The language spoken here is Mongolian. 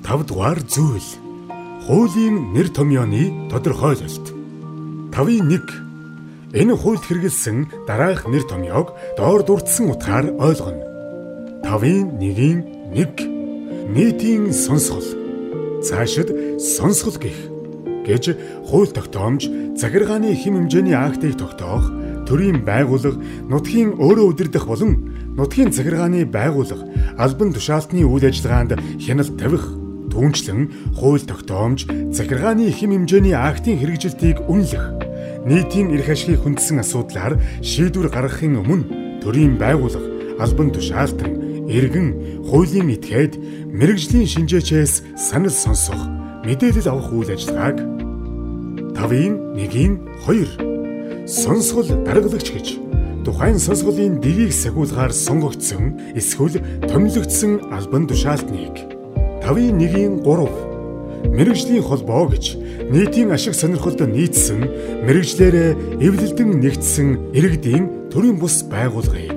5-р зүйл. Хуулийн нэр томьёоны тодорхойлолт. 5-1. Энэ хуульд хэрэгэлсэн дараах нэр томьёог доор дурдсан утгаар ойлгоно. 5-1. Нийтийн сонсгол. Цаашид сонсгол гэж хууль тогтоомж захиргааны хэм хэмжээний актыг тогтоох, төрийн байгууллага, нутгийн өөрөө удирдах болон нутгийн захиргааны байгууллага албан тушаалтны үйл ажиллагаанд хяналт тавих, түүнчлэн хууль тогтоомж захиргааны хэм хэмжээний актын хэрэгжилтийг үнэлэх, нийтийн эрх ашигыг хүндсэн асуудлаар шийдвэр гаргахын өмнө төрийн байгууллага, албан тушаалтан, иргэн, хуулийн этгээд, мэргэжлийн шинжээчээс санал сонсох, мэдээлэл авах үйл ажиллагааг 5-1-2 сонсгол даргалагч гэж тухайн сонсголын дэгийг сахиулахаар сонгогдсон эсвэл томилогдсон албан тушаалтныг 5-1-3 мэргэжлийн холбоо гэж нийтийн ашиг сонирхолд нийцсэн мэргэжлээрээ эвлэлдэн нэгдсэн иргэдийн төрийн бус байгууллагыг